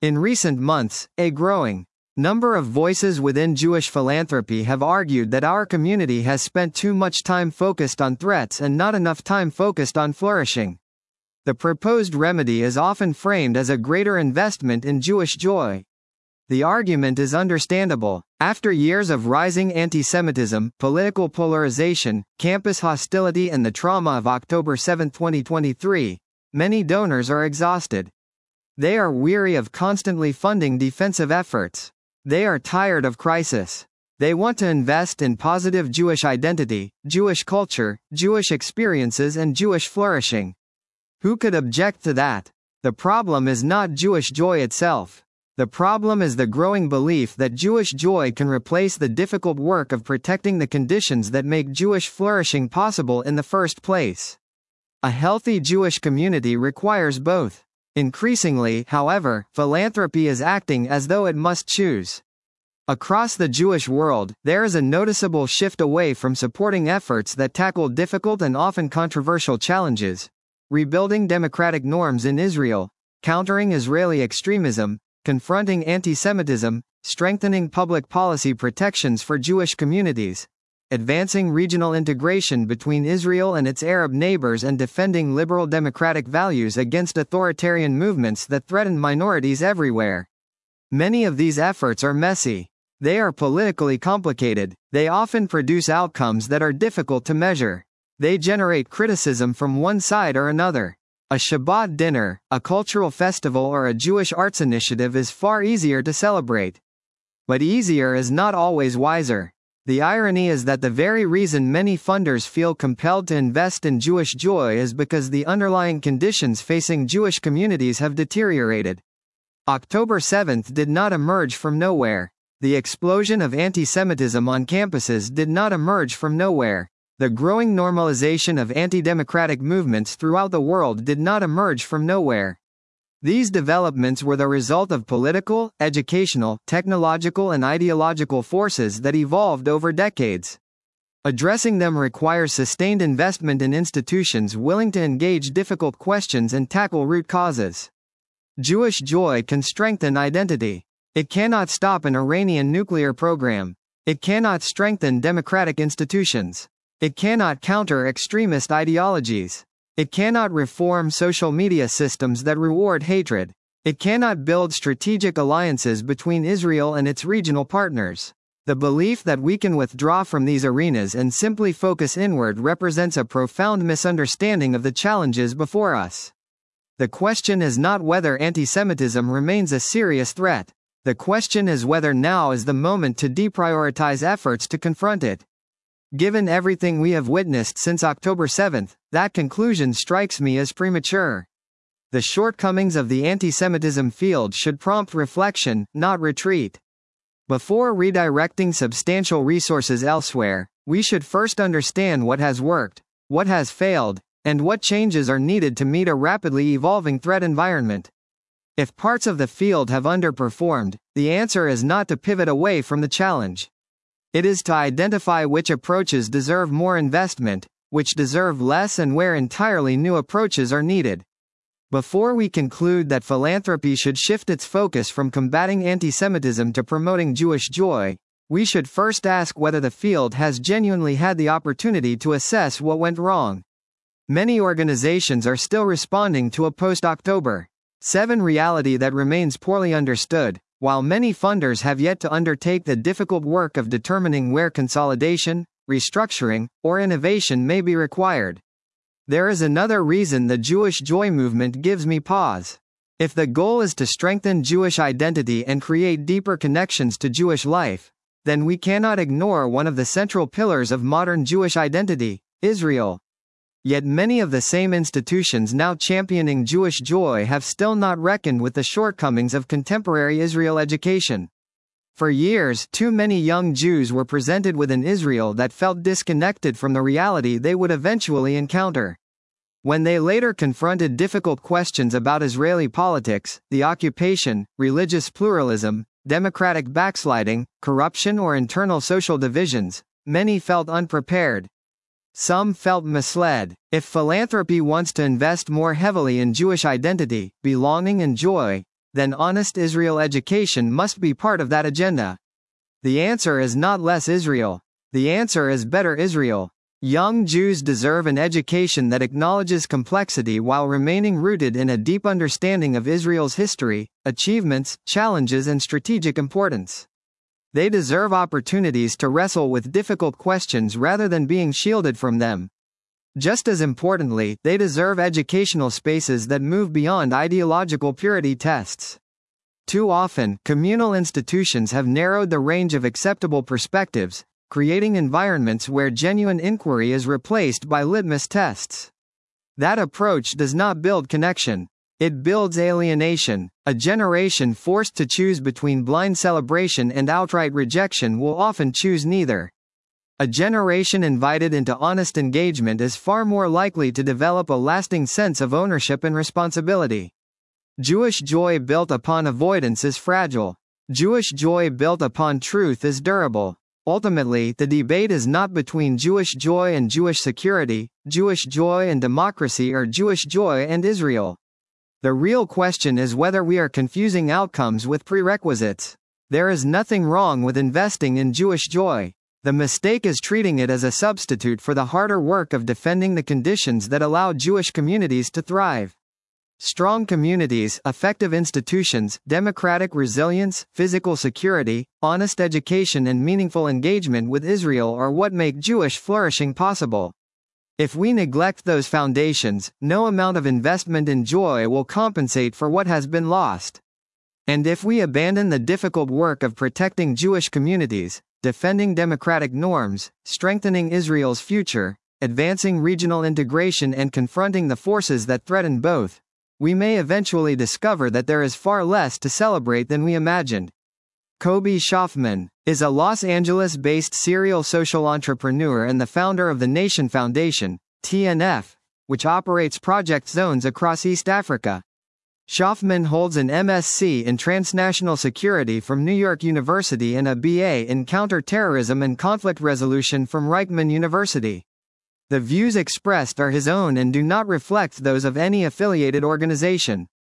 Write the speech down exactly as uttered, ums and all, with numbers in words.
In recent months, a growing number of voices within Jewish philanthropy have argued that our community has spent too much time focused on threats and not enough time focused on flourishing. The proposed remedy is often framed as a greater investment in Jewish joy. The argument is understandable. After years of rising anti-Semitism, political polarization, campus hostility and the trauma of October seventh twenty twenty-three, many donors are exhausted. They are weary of constantly funding defensive efforts. They are tired of crisis. They want to invest in positive Jewish identity, Jewish culture, Jewish experiences and Jewish flourishing. Who could object to that? The problem is not Jewish joy itself. The problem is the growing belief that Jewish joy can replace the difficult work of protecting the conditions that make Jewish flourishing possible in the first place. A healthy Jewish community requires both. Increasingly, however, philanthropy is acting as though it must choose. Across the Jewish world, there is a noticeable shift away from supporting efforts that tackle difficult and often controversial challenges, rebuilding democratic norms in Israel, countering Israeli extremism, confronting anti-Semitism, strengthening public policy protections for Jewish communities, advancing regional integration between Israel and its Arab neighbors and defending liberal democratic values against authoritarian movements that threaten minorities everywhere. Many of these efforts are messy. They are politically complicated. They often produce outcomes that are difficult to measure. They generate criticism from one side or another. A Shabbat dinner, a cultural festival or a Jewish arts initiative is far easier to celebrate. But easier is not always wiser. The irony is that the very reason many funders feel compelled to invest in Jewish joy is because the underlying conditions facing Jewish communities have deteriorated. October seventh did not emerge from nowhere. The explosion of anti-Semitism on campuses did not emerge from nowhere. The growing normalization of anti-democratic movements throughout the world did not emerge from nowhere. These developments were the result of political, educational, technological and ideological forces that evolved over decades. Addressing them requires sustained investment in institutions willing to engage difficult questions and tackle root causes. Jewish joy can strengthen identity. It cannot stop an Iranian nuclear program. It cannot strengthen democratic institutions. It cannot counter extremist ideologies. It cannot reform social media systems that reward hatred. It cannot build strategic alliances between Israel and its regional partners. The belief that we can withdraw from these arenas and simply focus inward represents a profound misunderstanding of the challenges before us. The question is not whether anti-Semitism remains a serious threat. The question is whether now is the moment to deprioritize efforts to confront it. Given everything we have witnessed since October seventh, that conclusion strikes me as premature. The shortcomings of the anti-Semitism field should prompt reflection, not retreat. Before redirecting substantial resources elsewhere, we should first understand what has worked, what has failed, and what changes are needed to meet a rapidly evolving threat environment. If parts of the field have underperformed, the answer is not to pivot away from the challenge. It is to identify which approaches deserve more investment, which deserve less and where entirely new approaches are needed. Before we conclude that philanthropy should shift its focus from combating anti-Semitism to promoting Jewish joy, we should first ask whether the field has genuinely had the opportunity to assess what went wrong. Many organizations are still responding to a post-October seventh reality that remains poorly understood, while many funders have yet to undertake the difficult work of determining where consolidation, restructuring, or innovation may be required. There is another reason the Jewish joy movement gives me pause. If the goal is to strengthen Jewish identity and create deeper connections to Jewish life, then we cannot ignore one of the central pillars of modern Jewish identity, Israel. Yet many of the same institutions now championing Jewish joy have still not reckoned with the shortcomings of contemporary Israel education. For years, too many young Jews were presented with an Israel that felt disconnected from the reality they would eventually encounter. When they later confronted difficult questions about Israeli politics, the occupation, religious pluralism, democratic backsliding, corruption or internal social divisions, many felt unprepared. Some felt misled. If philanthropy wants to invest more heavily in Jewish identity, belonging and joy, then honest Israel education must be part of that agenda. The answer is not less Israel. The answer is better Israel. Young Jews deserve an education that acknowledges complexity while remaining rooted in a deep understanding of Israel's history, achievements, challenges, and strategic importance. They deserve opportunities to wrestle with difficult questions rather than being shielded from them. Just as importantly, they deserve educational spaces that move beyond ideological purity tests. Too often, communal institutions have narrowed the range of acceptable perspectives, creating environments where genuine inquiry is replaced by litmus tests. That approach does not build connection. It builds alienation. A generation forced to choose between blind celebration and outright rejection will often choose neither. A generation invited into honest engagement is far more likely to develop a lasting sense of ownership and responsibility. Jewish joy built upon avoidance is fragile. Jewish joy built upon truth is durable. Ultimately, the debate is not between Jewish joy and Jewish security, Jewish joy and democracy, or Jewish joy and Israel. The real question is whether we are confusing outcomes with prerequisites. There is nothing wrong with investing in Jewish joy. The mistake is treating it as a substitute for the harder work of defending the conditions that allow Jewish communities to thrive. Strong communities, effective institutions, democratic resilience, physical security, honest education, and meaningful engagement with Israel are what make Jewish flourishing possible. If we neglect those foundations, no amount of investment in joy will compensate for what has been lost. And if we abandon the difficult work of protecting Jewish communities, defending democratic norms, strengthening Israel's future, advancing regional integration, and confronting the forces that threaten both, we may eventually discover that there is far less to celebrate than we imagined. Kobi Schaafman is a Los Angeles-based serial social entrepreneur and the founder of the Nation Foundation, T N F, which operates project zones across East Africa. Schaafman holds an M S c in Transnational Security from New York University and a B A in Counterterrorism and Conflict Resolution from Reichman University. The views expressed are his own and do not reflect those of any affiliated organization.